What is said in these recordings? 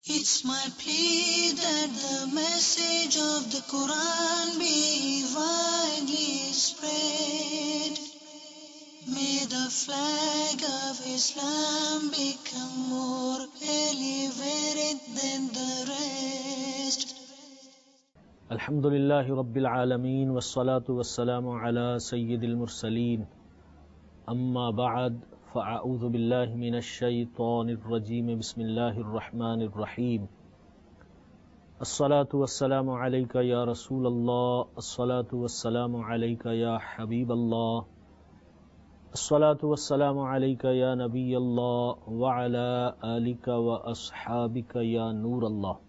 It's my plea that the message of the Quran be widely spread. May the flag of Islam become more elevated than the rest. Alhamdulillahi Rabbil Alameen wassalatu wassalamu ala Sayyidil Mursaleen. Amma ba'd, fa'a'udhu billahi minash shaytanir rajeem. Bismillahir Rahmanir Rahim. As-salatu wassalamu alayka ya Rasulallah. As-salatu wassalamu alayka ya Habiballah. As-salatu wassalamu alayka ya Nabiyallah. Wa ala alika wa ashabika ya Nurallah.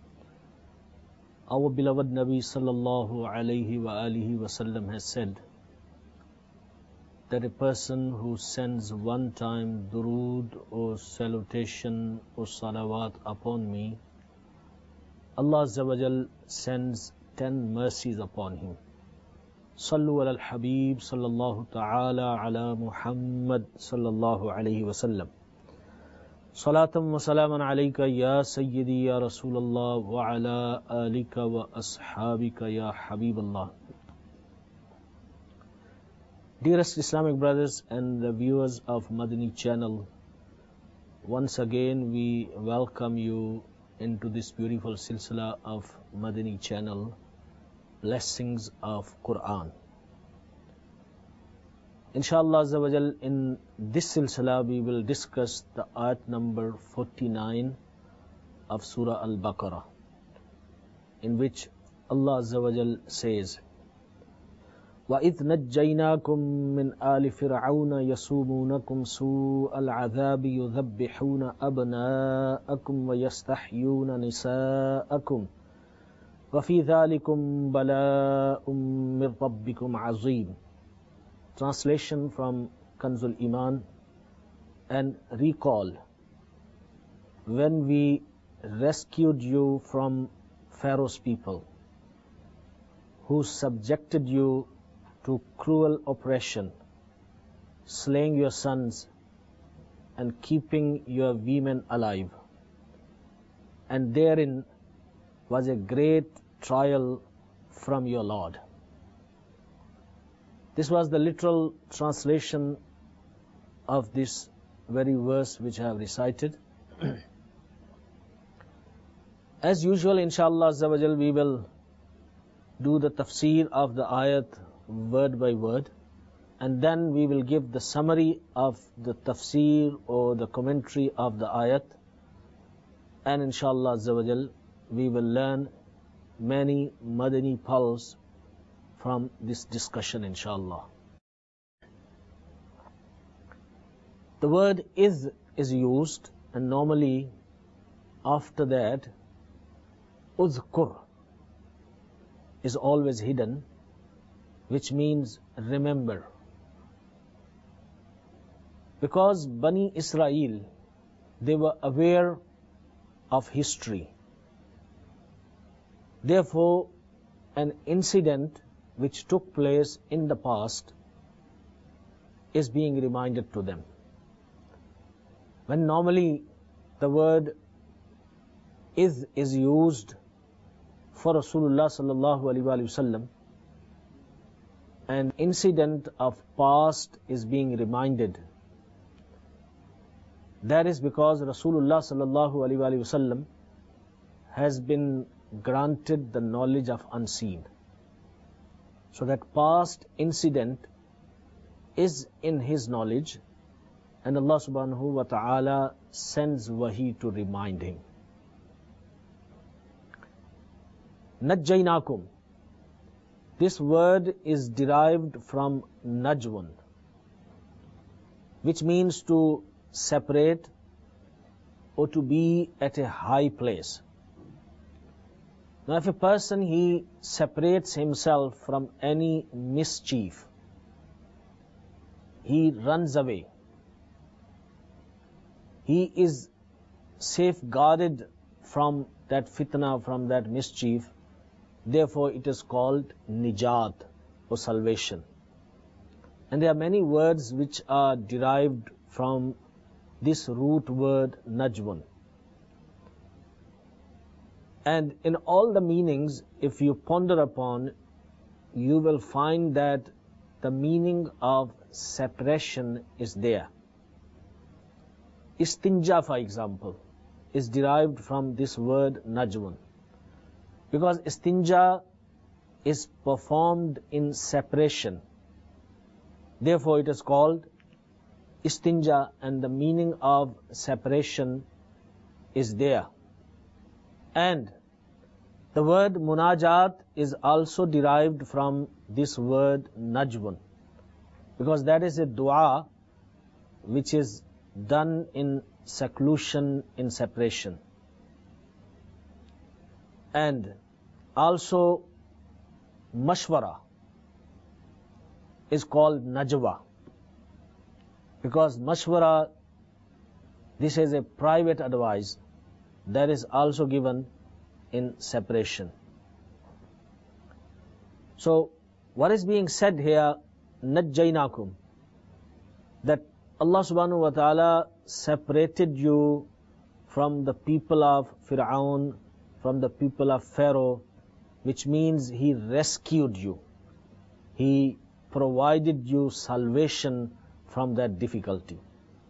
Our beloved Nabi sallallahu alayhi wa alihi wasallam has said that a person who sends one time durood or salutation or salawat upon me, Allah Azza wa Jal sends 10 mercies upon him. Sallu ala al-Habib sallallahu ta'ala ala Muhammad sallallahu alayhi wa sallam. Salatam wa salaman alayka ya Sayyidi ya Rasulallah wa ala alika wa ashabika ya Habiballah. Dearest Islamic brothers and the viewers of Madani channel, once again we welcome you into this beautiful silsila of Madani channel, Blessings of Quran. Inshallah Azza wa Jal, in this silsila we will discuss the ayat number 49 of Surah Al-Baqarah, in which Allah Azza wa Jal says, وَإِذْ نَجَّيْنَاكُمْ مِنْ آلِ فِرْعَوْنَ يَسُومُونَكُمْ سُوءَ الْعَذَابِ يُذَبِّحُونَ أَبْنَاءَكُمْ وَيَسْتَحْيُونَ نِسَاءَكُمْ وَفِي ذَلِكُمْ بَلَاءٌ مِّن رَبِّكُمْ عَظِيمٌ. Translation from Kanzul Iman. And recall when we rescued you from Pharaoh's people, who subjected you to cruel oppression, slaying your sons and keeping your women alive. And therein was a great trial from your Lord. This was the literal translation of this very verse which I have recited. As usual, inshallah Azza wa Jal, we will do the tafsir of the ayat word by word, and then we will give the summary of the tafsir or the commentary of the ayat, and inshallah Azza wa Jal, we will learn many Madani pearls from this discussion, inshallah. The word is used, and normally after that uzkur is always hidden, which means remember. Because Bani Israel, they were aware of history. Therefore, an incident which took place in the past is being reminded to them. When normally the word is used for Rasulullah sallallahu alaihi wasallam, an incident of past is being reminded. That is because Rasulullah sallallahu alaihi wasallam has been granted the knowledge of unseen. So that past incident is in his knowledge, and Allah subhanahu wa ta'ala sends wahi to remind him. Najjaynakum. This word is derived from najwan, which means to separate or to be at a high place. Now, if a person, he separates himself from any mischief, he runs away, he is safeguarded from that fitna, from that mischief, therefore it is called nijat or salvation. And there are many words which are derived from this root word najwan. And in all the meanings, if you ponder upon, you will find that the meaning of separation is there. Istinja, for example, is derived from this word najmun, because istinja is performed in separation. Therefore, it is called istinja, and the meaning of separation is there. And the word munajat is also derived from this word najmun, because that is a dua which is done in seclusion, in separation. And also mashwara is called najwa, because mashwara, this is a private advice that is also given in separation. So what is being said here, najjaynakum, that Allah subhanahu wa ta'ala separated you from the people of Fir'aun, from the people of Pharaoh, which means He rescued you. He provided you salvation from that difficulty.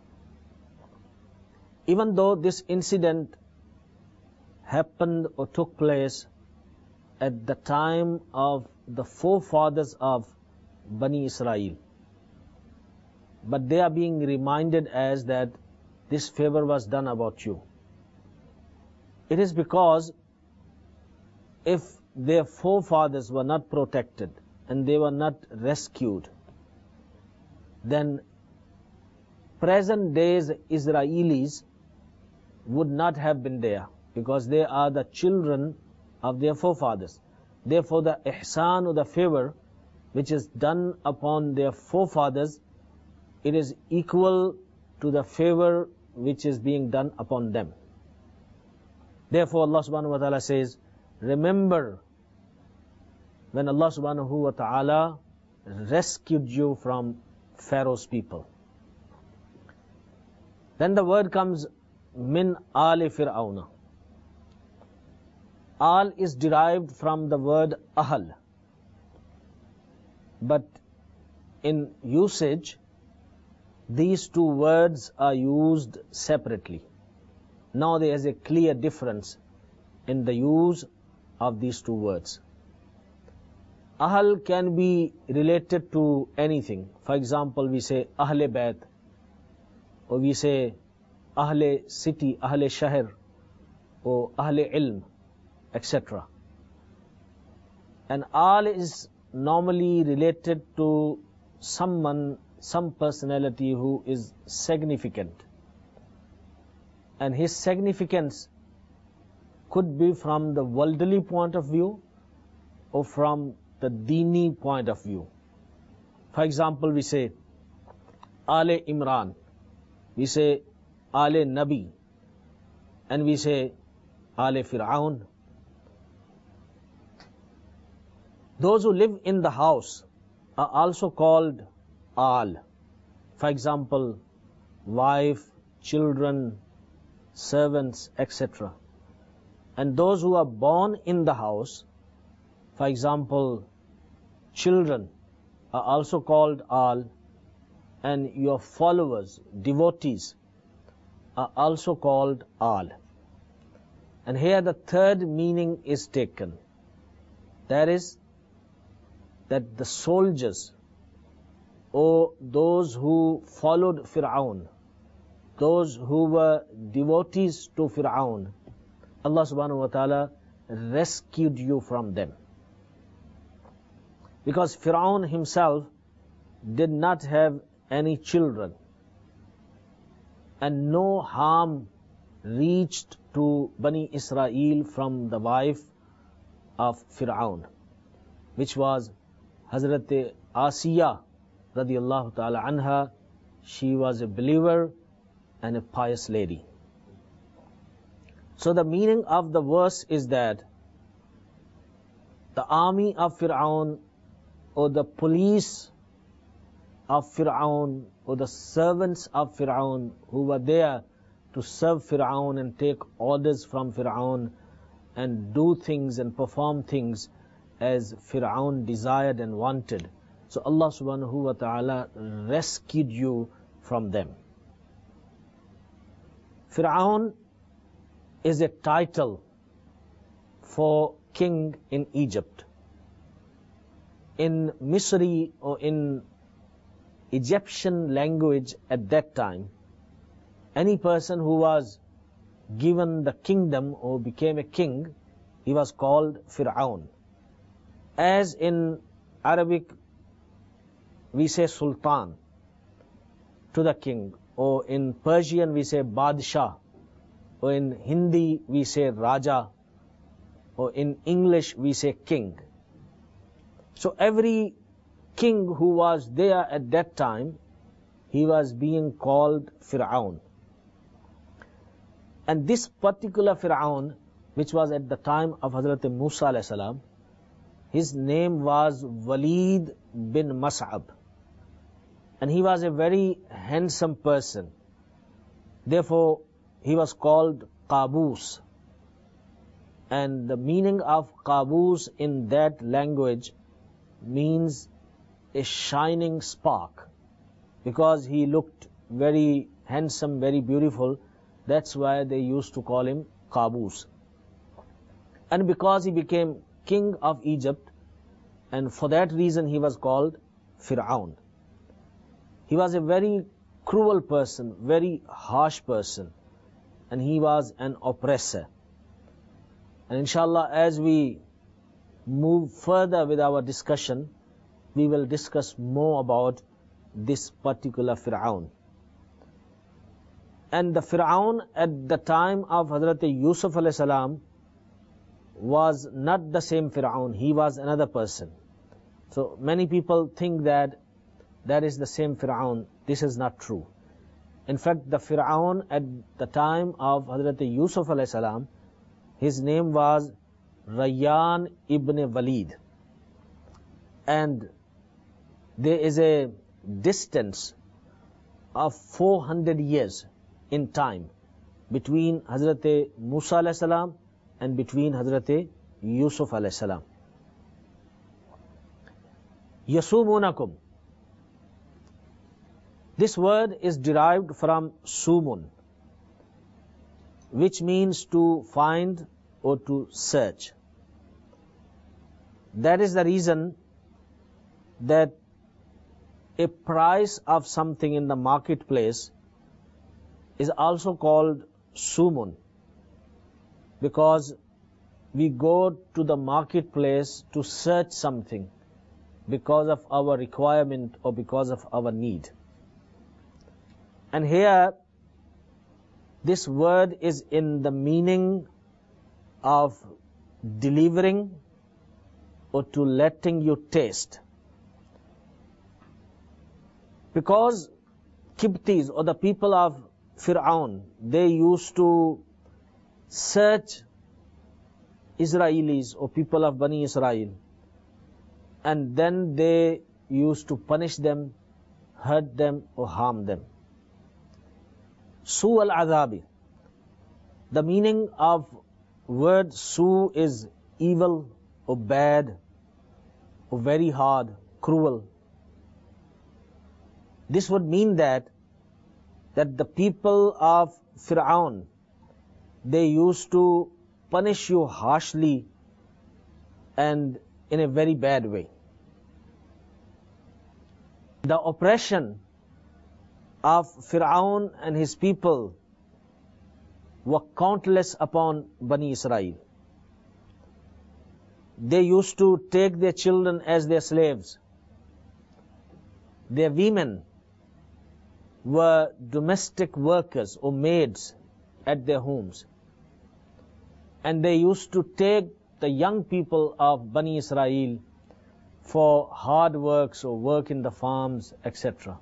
Even though this incident happened or took place at the time of the forefathers of Bani Israel, but they are being reminded as that this favor was done about you. It is because if their forefathers were not protected and they were not rescued, then present days Israelis would not have been there, because they are the children of their forefathers. Therefore, the ihsan or the favor which is done upon their forefathers, it is equal to the favor which is being done upon them. Therefore, Allah subhanahu wa ta'ala says, remember when Allah subhanahu wa ta'ala rescued you from Pharaoh's people. Then the word comes, min ali fir'auna. Al is derived from the word ahal, but in usage, these two words are used separately. Now there is a clear difference in the use of these two words. Ahl can be related to anything. For example, we say Ahle Bayt, or we say Ahle City, Ahle Shahr, or Ahle Ilm, etc. And Al is normally related to someone, some personality who is significant. And his significance could be from the worldly point of view or from the Dini point of view. For example, we say Ale Imran, we say Ale Nabi, and we say Ale Fir'aun. Those who live in the house are also called Al. For example, wife, children, servants, etc. And those who are born in the house, for example, children, are also called Al, and your followers, devotees, are also called Al. And here the third meaning is taken. That is, that the soldiers, or those who followed Fir'aun, those who were devotees to Fir'aun, Allah subhanahu wa ta'ala rescued you from them. Because Fir'aun himself did not have any children, and no harm reached to Bani Israel from the wife of Fir'aun, which was Hazrat Asiya radiyallahu ta'ala anha. She was a believer and a pious lady. So the meaning of the verse is that the army of Fir'aun, or the police of Fir'aun, or the servants of Fir'aun who were there to serve Fir'aun and take orders from Fir'aun and do things and perform things as Fir'aun desired and wanted. So Allah subhanahu wa ta'ala rescued you from them. Fir'aun is a title for king in Egypt. In Misri or in Egyptian language at that time, any person who was given the kingdom or became a king, he was called Fir'aun. As in Arabic, we say Sultan to the king, or in Persian we say Badshah, or in Hindi we say Raja, or in English we say king. So every king who was there at that time, he was being called Fir'aun. And this particular Fir'aun, which was at the time of Hazrat Musa alayhi salam, his name was Walid bin Mas'ab. And he was a very handsome person. Therefore, he was called Qaboos. And the meaning of Qaboos in that language means a shining spark. Because he looked very handsome, very beautiful, that's why they used to call him Qaboos. And because he became king of Egypt, and for that reason he was called Fir'aun. He was a very cruel person, very harsh person, and he was an oppressor. And inshallah, as we move further with our discussion, we will discuss more about this particular Fir'aun. And the Fir'aun at the time of Hazrat Yusuf alayhi salam was not the same Fir'aun, he was another person. So many people think that that is the same Fir'aun. This is not true. In fact, the Fir'aun at the time of Hazrat Yusuf alayhi salam, his name was Rayyan ibn Walid. And there is a distance of 400 years in time between Hazrat Musa alayhi salam and between Hazrat Yusuf alayhi salam. Yasumunakum. This word is derived from sumun, which means to find or to search. That is the reason that a price of something in the marketplace is also called sumun, because we go to the marketplace to search something because of our requirement or because of our need. And here, this word is in the meaning of delivering or to letting you taste. Because Qibtis or the people of Fir'aun, they used to search Israelis or people of Bani Israel, and then they used to punish them, hurt them or harm them. Su al-Adabi. The meaning of word Su is evil or bad or very hard, cruel. This would mean that the people of Fir'aun, they used to punish you harshly and in a very bad way. The oppression of Fir'aun and his people were countless upon Bani Israel. They used to take their children as their slaves. Their women were domestic workers or maids at their homes. And they used to take the young people of Bani Israel for hard works or work in the farms, etc.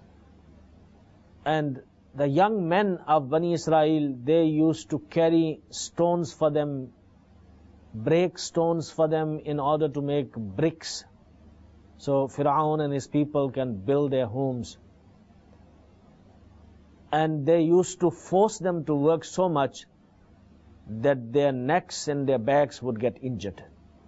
And the young men of Bani Israel, they used to carry stones for them, break stones for them in order to make bricks, so Fir'aun and his people can build their homes. And they used to force them to work so much that their necks and their backs would get injured.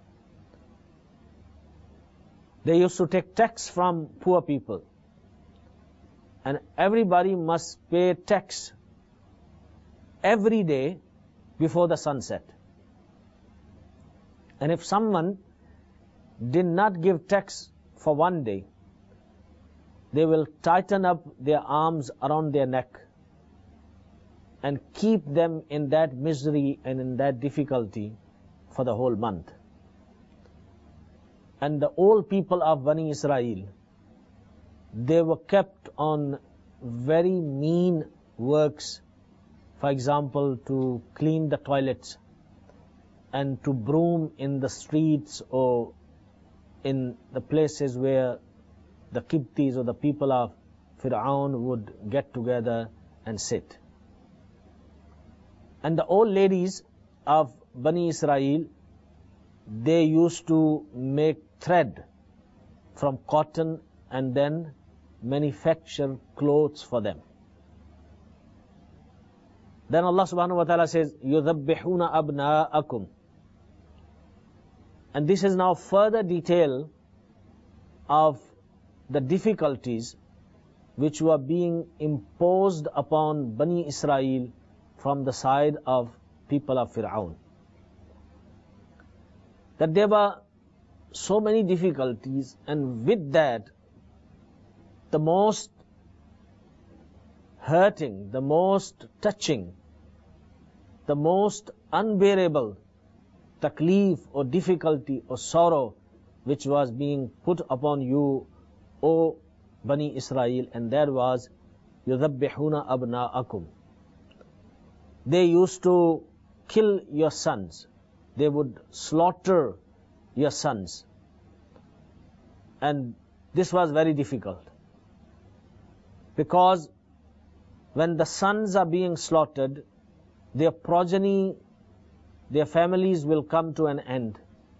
They used to take tax from poor people, and everybody must pay tax every day before the sunset. And if someone did not give tax for one day, they will tighten up their arms around their neck and keep them in that misery and in that difficulty for the whole month. And the old people of Bani Israel, they were kept on very mean works, for example, to clean the toilets and to broom in the streets or in the places where the Qibtis or the people of Fir'aun would get together and sit. And the old ladies of Bani Israel, they used to make thread from cotton and then manufacture clothes for them. Then Allah subhanahu wa ta'ala says, يُذَبِّحُونَ أَبْنَاءَكُمْ. And this is now further detail of the difficulties which were being imposed upon Bani Israel from the side of people of Fir'aun. That there were so many difficulties, and with that, the most hurting, the most touching, the most unbearable taklif or difficulty or sorrow which was being put upon you, O Bani Israel, and that was يُذَبِّحُونَ أَبْنَاءَكُمْ. They used to kill your sons. They would slaughter your sons. And this was very difficult, because when the sons are being slaughtered, their progeny, their families will come to an end.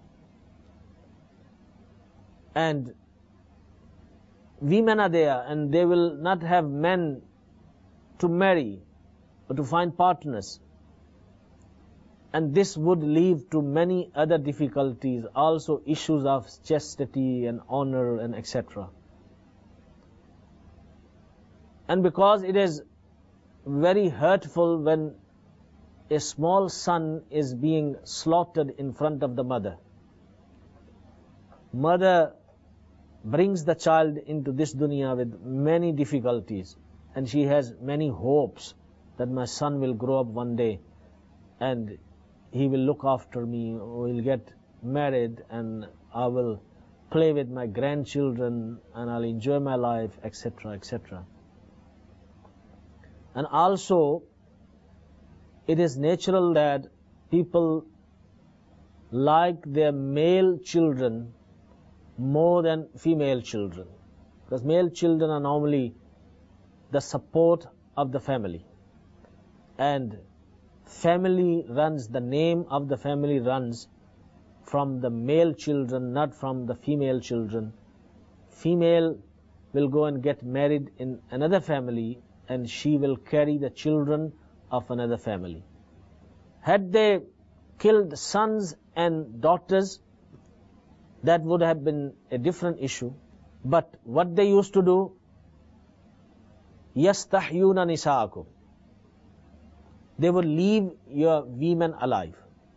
And women are there, and they will not have men to marry or to find partners. And this would lead to many other difficulties, also issues of chastity and honor and etc. And because it is very hurtful when a small son is being slaughtered in front of the mother. Mother brings the child into this dunya with many difficulties, and she has many hopes that my son will grow up one day and he will look after me, we'll get married, and I will play with my grandchildren, and I'll enjoy my life, etc., etc. And also, it is natural that people like their male children more than female children, because male children are normally the support of the family, and family runs, the name of the family runs from the male children, not from the female children. Female will go and get married in another family, and she will carry the children of another family. Had they killed sons and daughters, that would have been a different issue. But what they used to do, يَسْتَحْيُونَ نِسَاءَكُمْ. They would leave your women alive.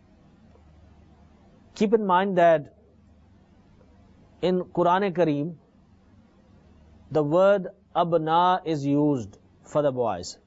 Keep in mind that in Quran-e-Kareem, the word abna is used for the boys.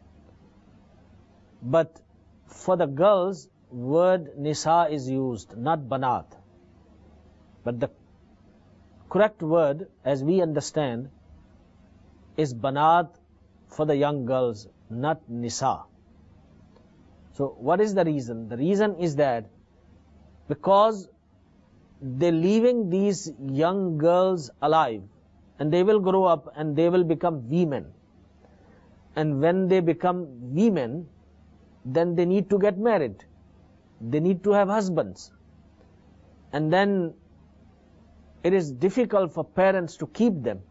But for the girls, word nisa is used, not banat. But the correct word, as we understand, is banat for the young girls, not nisa. So what is the reason? The reason is that because they're leaving these young girls alive, and they will grow up and they will become women. And when they become women, then they need to get married. They need to have husbands. And then it is difficult for parents to keep them.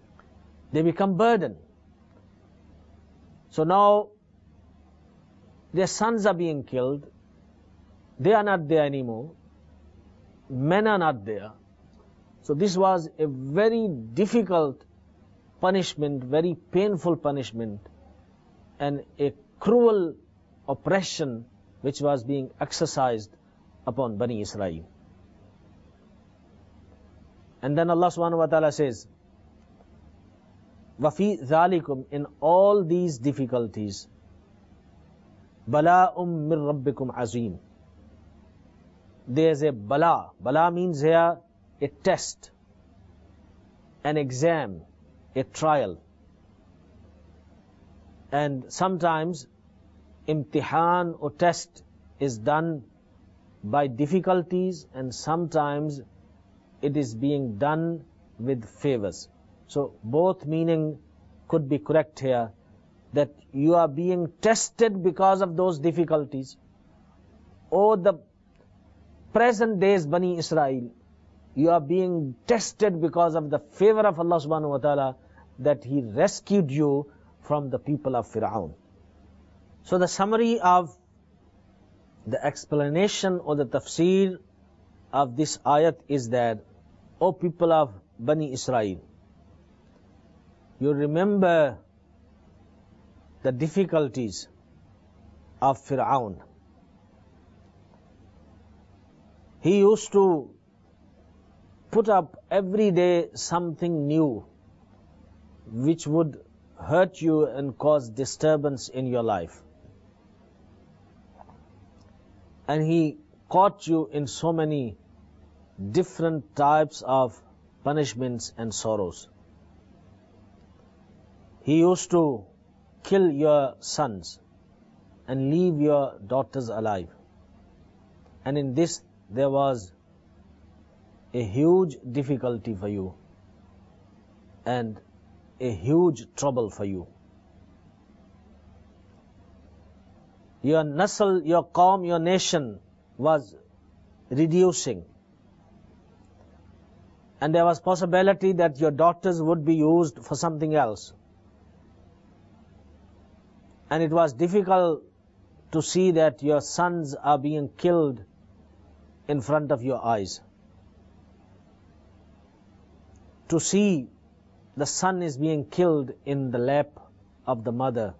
They become burden. So now their sons are being killed, they are not there anymore, men are not there. So this was a very difficult punishment, very painful punishment, and a cruel oppression which was being exercised upon Bani Israel. And then Allah subhanahu wa ta'ala says, وَفِي ذَلِكُمْ, in all these difficulties, بَلَاءٌ مِّن رَبِّكُمْ عَظِيمٌ, there's a bala. Bala means here a test, an exam, a trial. And sometimes imtihan or test is done by difficulties, and sometimes it is being done with favors. So both meaning could be correct here, that you are being tested because of those difficulties, or the present days Bani Israel, you are being tested because of the favor of Allah subhanahu wa ta'ala, that He rescued you from the people of Fir'aun. So the summary of the explanation or the tafsir of this ayat is that, O people of Bani Israel, you remember the difficulties of Fir'aun. He used to put up every day something new which would hurt you and cause disturbance in your life. And he caught you in so many different types of punishments and sorrows. He used to kill your sons and leave your daughters alive. And in this there was a huge difficulty for you and a huge trouble for you. Your nasl, your qawm, your nation was reducing. And there was possibility that your daughters would be used for something else. And it was difficult to see that your sons are being killed in front of your eyes. To see the son is being killed in the lap of the mother,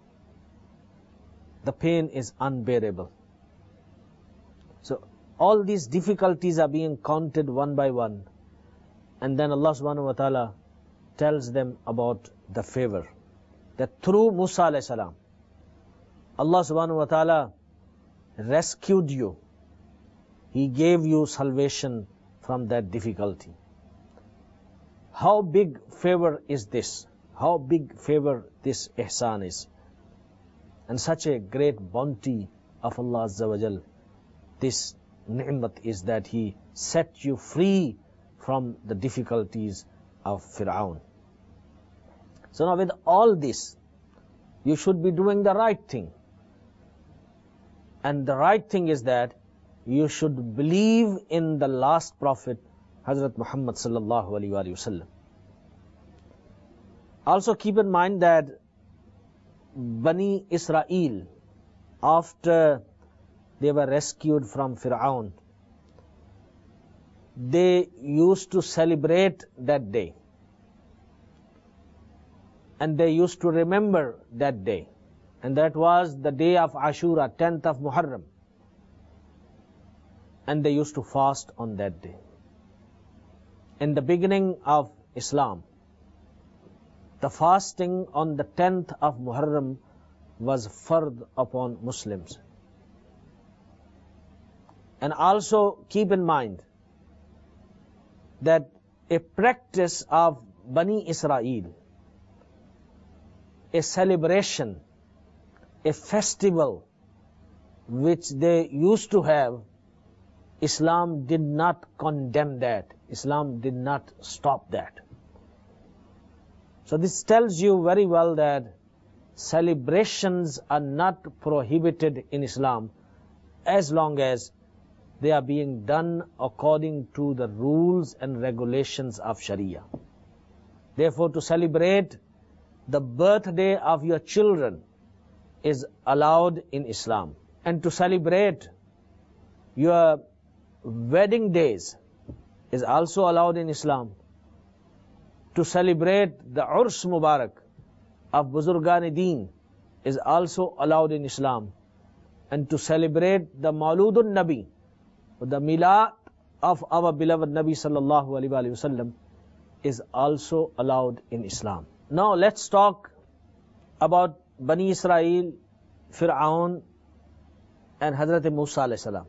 the pain is unbearable. So all these difficulties are being counted one by one. And then Allah subhanahu wa ta'ala tells them about the favor. That through Musa alayhi salam, Allah subhanahu wa ta'ala rescued you. He gave you salvation from that difficulty. How big favor is this? How big favor this ihsan is? And such a great bounty of Allah Azza wa Jal, this ni'mat is that He set you free from the difficulties of Fir'aun. So now with all this, you should be doing the right thing. And the right thing is that you should believe in the last prophet, Hazrat Muhammad sallallahu alaihi wasallam. Also keep in mind that Bani Israel, after they were rescued from Fir'aun, they used to celebrate that day. And they used to remember that day. And that was the day of Ashura, 10th of Muharram. And they used to fast on that day. In the beginning of Islam, the fasting on the 10th of Muharram was fard upon Muslims. And also keep in mind that a practice of Bani Israel, a celebration, a festival which they used to have, Islam did not condemn that. Islam did not stop that. So this tells you very well that celebrations are not prohibited in Islam as long as they are being done according to the rules and regulations of Sharia. Therefore, to celebrate the birthday of your children is allowed in Islam. And to celebrate your wedding days is also allowed in Islam. To celebrate the Urs Mubarak of Buzurgan Deen is also allowed in Islam. And to celebrate the Mauludun Nabi, the Milad of our beloved Nabi sallallahu alaihi wasallam, is also allowed in Islam. Now let's talk about Bani Israel, Fir'aun and Hazrat Musa alayhi salam.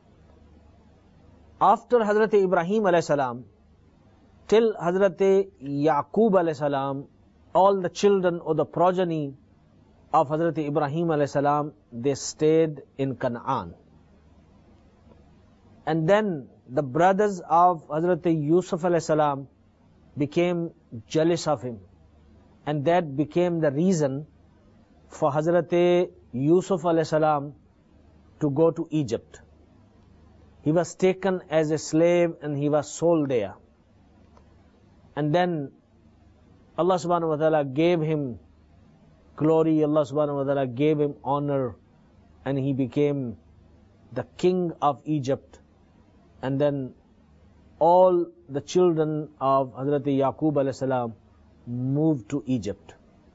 After Hazrat Ibrahim alayhi salam till Hazrat Yaqub alayhi salam, all the children or the progeny of Hazrat Ibrahim alayhi salam, they stayed in Canaan. And then the brothers of Hazrat Yusuf alayhi salam became jealous of him. And that became the reason for Hazrat Yusuf alayhi salam to go to Egypt. He was taken as a slave and he was sold there. And then Allah subhanahu wa ta'ala gave him glory, Allah subhanahu wa ta'ala gave him honor, and he became the king of Egypt. And then all the children of Hazrat Yaqub alayhi salam moved to Egypt.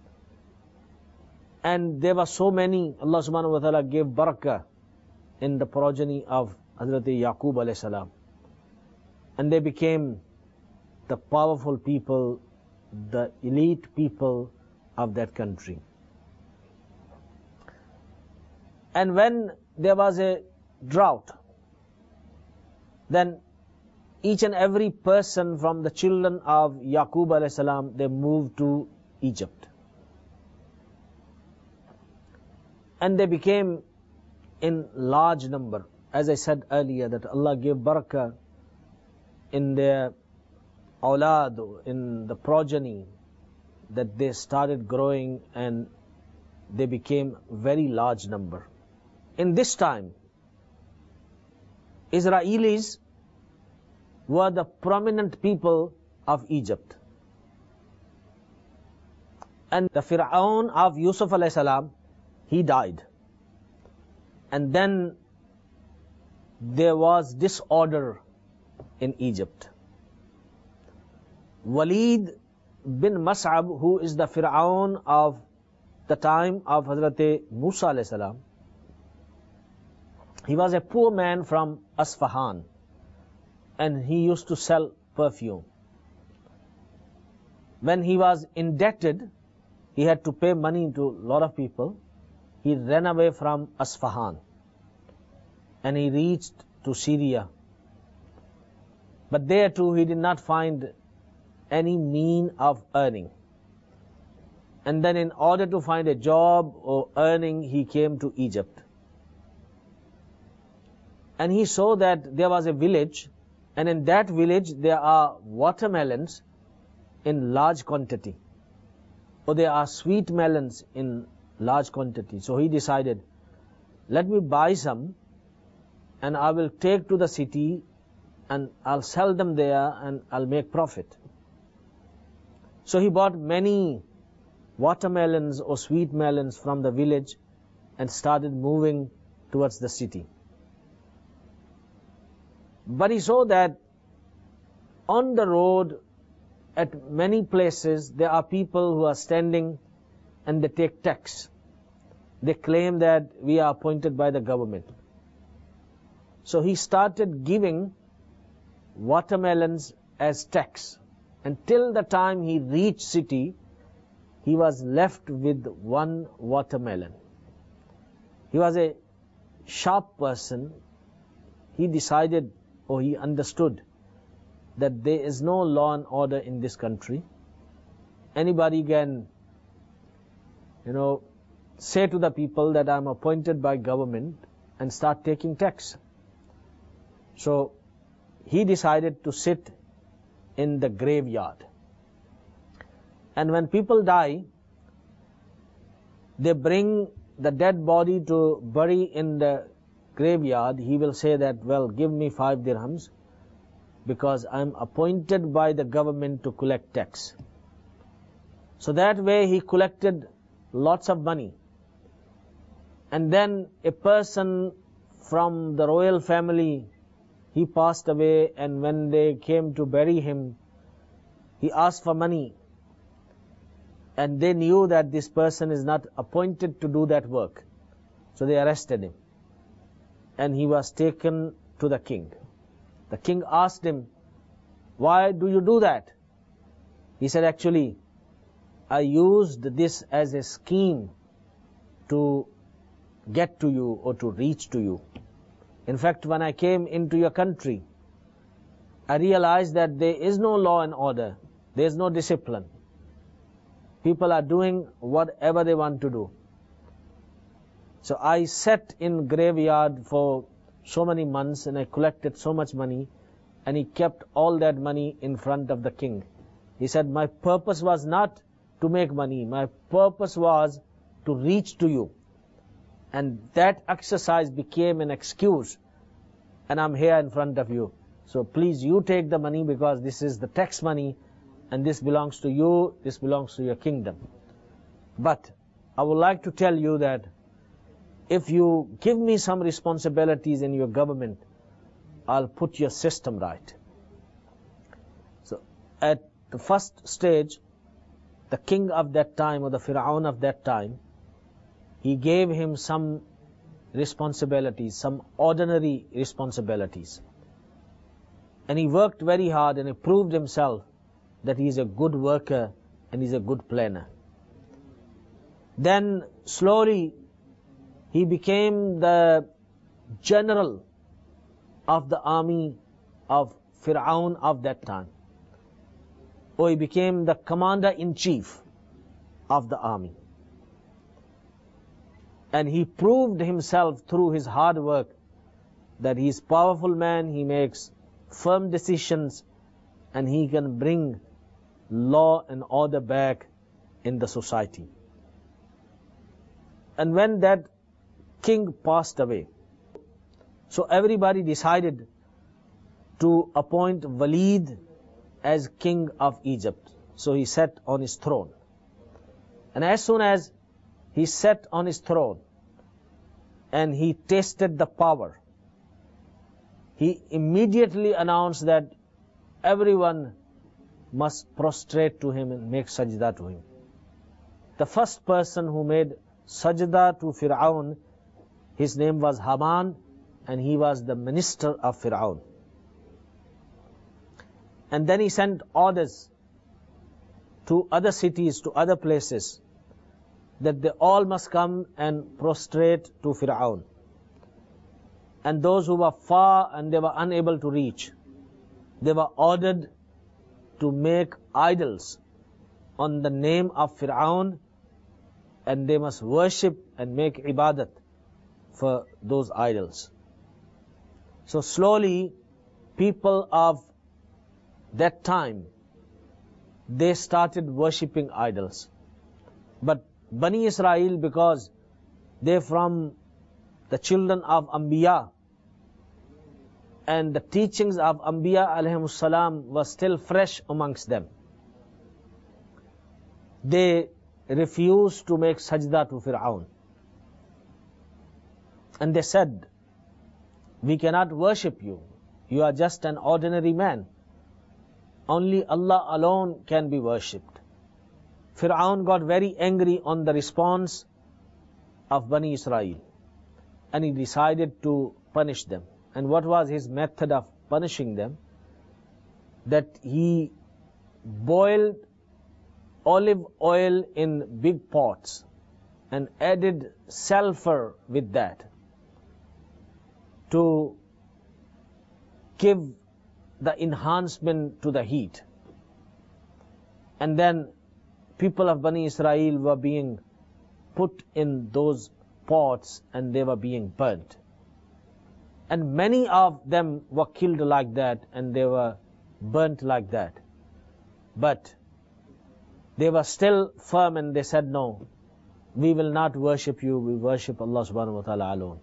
And there were so many, Allah subhanahu wa ta'ala gave barakah in the progeny of Hazrat Yaqub alayhi salam. And they became the powerful people, the elite people of that country. And when there was a drought, then each and every person from the children of Yaqub alayhi salam, they moved to Egypt. And they became in large number. As I said earlier, that Allah gave barakah in their awlad, in the progeny, that they started growing and they became very large number. In this time, Israelis were the prominent people of Egypt. And the Fir'aun of Yusuf alayhi salam, he died. And then there was disorder in Egypt. Walid bin Mas'ab, who is the Fir'aun of the time of Hazrat Musa alayhi salam, he was a poor man from Asfahan, and he used to sell perfume. When he was indebted, he had to pay money to a lot of people. He ran away from Asfahan and he reached to Syria. But there too he did not find any mean of earning. And then in order to find a job or earning, he came to Egypt. And he saw that there was a village, and in that village there are watermelons in large quantity, or there are sweet melons in large quantity. So he decided, let me buy some and I will take to the city and I'll sell them there and I'll make profit. So he bought many watermelons or sweet melons from the village and started moving towards the city. But he saw that on the road, at many places, there are people who are standing and they take tax. They claim that we are appointed by the government. So he started giving watermelons as tax. Until the time he reached city, he was left with one watermelon. He was a sharp person. He decided, or he understood, that there is no law and order in this country. Anybody can, say to the people that I'm appointed by government and start taking tax. So he decided to sit in the graveyard. And when people die, they bring the dead body to bury in the graveyard. He will say that, well, give me 5 dirhams because I'm appointed by the government to collect tax. So that way he collected lots of money. And then a person from the royal family, he passed away, and when they came to bury him, he asked for money. And they knew that this person is not appointed to do that work. So they arrested him. And he was taken to the king. The king asked him, "Why do you do that?" He said, "Actually, I used this as a scheme to get to you or to reach to you. In fact, when I came into your country, I realized that there is no law and order. There is no discipline. People are doing whatever they want to do. So I sat in graveyard for so many months and I collected so much money, and he kept all that money in front of the king. He said, my purpose was not to make money. My purpose was to reach to you. And that exercise became an excuse. And I'm here in front of you. So please, you take the money because this is the tax money and this belongs to you, this belongs to your kingdom. But I would like to tell you that if you give me some responsibilities in your government, I'll put your system right." So at the first stage, the king of that time, or the Fir'aun of that time, he gave him some responsibilities, some ordinary responsibilities. And he worked very hard and he proved himself that he is a good worker and he is a good planner. Then slowly he became the general of the army of Fir'aun of that time. Or he became the commander-in-chief of the army. And he proved himself through his hard work that he is a powerful man, he makes firm decisions, and he can bring law and order back in the society. And when that king passed away, so everybody decided to appoint Walid as king of Egypt. So he sat on his throne. And as soon as he sat on his throne and he tasted the power, he immediately announced that everyone must prostrate to him and make sajda to him. The first person who made sajda to Fir'aun, his name was Haman, and he was the minister of Fir'aun. And then he sent orders to other cities, to other places, that they all must come and prostrate to Fir'aun. And those who were far and they were unable to reach, they were ordered to make idols on the name of Fir'aun, and they must worship and make ibadat for those idols. So slowly, people of that time, they started worshipping idols. But Bani Israel, because they're from the children of Anbiya, and the teachings of Anbiya alayhimus salam was still fresh amongst them, they refused to make sajda to Fir'aun. And they said, "We cannot worship you. You are just an ordinary man. Only Allah alone can be worshipped." Fir'aun got very angry on the response of Bani Israel, and he decided to punish them. And what was his method of punishing them? That he boiled olive oil in big pots and added sulfur with that to give the enhancement to the heat. And then people of Bani Israel were being put in those pots and they were being burnt. And many of them were killed like that and they were burnt like that. But they were still firm and they said, "No, we will not worship you, we worship Allah subhanahu wa ta'ala alone."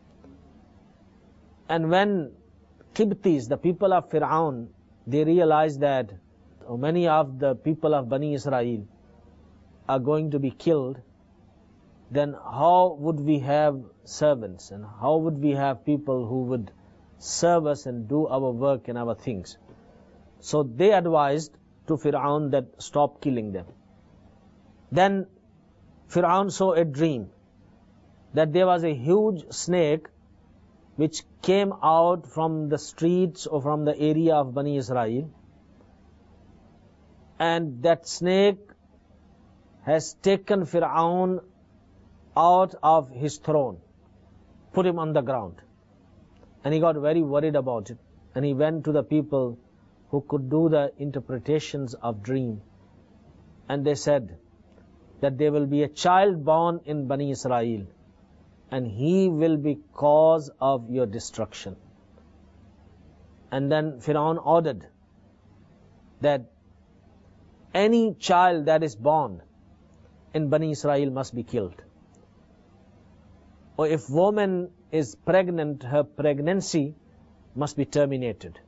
And when Qibtis, the people of Fir'aun, they realized that many of the people of Bani Israel are going to be killed, then how would we have servants and how would we have people who would serve us and do our work and our things? So they advised to Fir'aun that stop killing them. Then Fir'aun saw a dream that there was a huge snake which came out from the streets or from the area of Bani Israel, and that snake has taken Fir'aun out of his throne, put him on the ground. And he got very worried about it. And he went to the people who could do the interpretations of dream. And they said that there will be a child born in Bani Israel, and he will be cause of your destruction. And then Fir'aun ordered that any child that is born in Bani Israel must be killed. Or if woman is pregnant, her pregnancy must be terminated.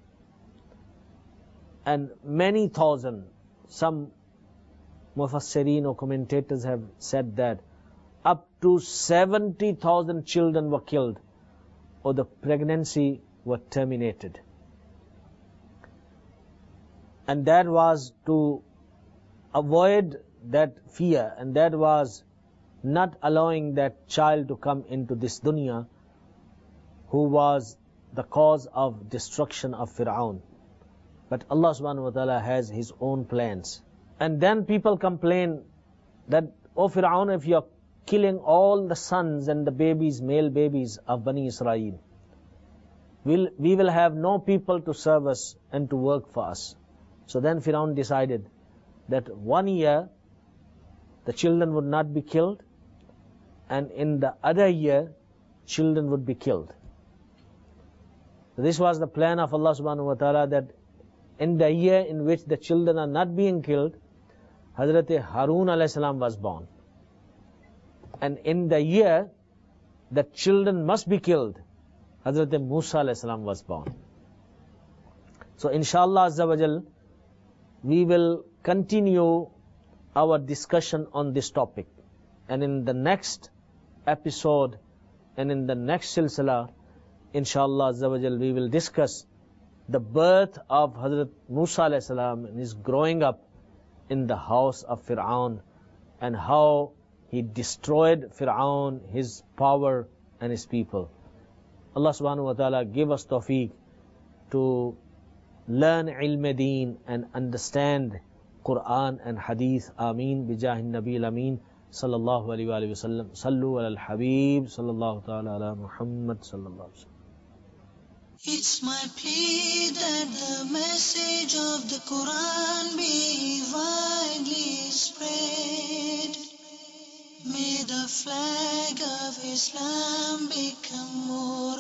And many thousand, some Mufassirin or commentators have said that up to 70,000 children were killed or the pregnancy were terminated. And that was to avoid that fear, and that was not allowing that child to come into this dunya who was the cause of destruction of Fir'aun. But Allah subhanahu wa ta'ala has His own plans. And then people complain that, "Oh Fir'aun, if you're killing all the sons and the babies, male babies of Bani Israel, we will have no people to serve us and to work for us." So then Fir'aun decided that 1 year the children would not be killed, and in the other year children would be killed. This was the plan of Allah subhanahu wa ta'ala, that in the year in which the children are not being killed, Hazrat Harun alayhi salam was born. And in the year that children must be killed, Hazrat Musa alayhi salam was born. So inshallah azza wa jal, we will continue our discussion on this topic. And in the next episode and in the next silsila, inshallah azza wa jal, we will discuss the birth of Hazrat Musa alayhi salam and his growing up in the house of Fir'aun, and how he destroyed Fir'aun, his power and his people. Allah subhanahu wa ta'ala give us tawfiq to learn ilm deen and understand Quran and Hadith. Ameen. Bijahin Nabil Ameen. Sallallahu alayhi wa sallam. Sallu ala al-Habib. Sallallahu ta'ala ala Muhammad. Sallallahu alayhi wa sallam. It's my plea that the message of the Quran be widely spread. May the flag of Islam become more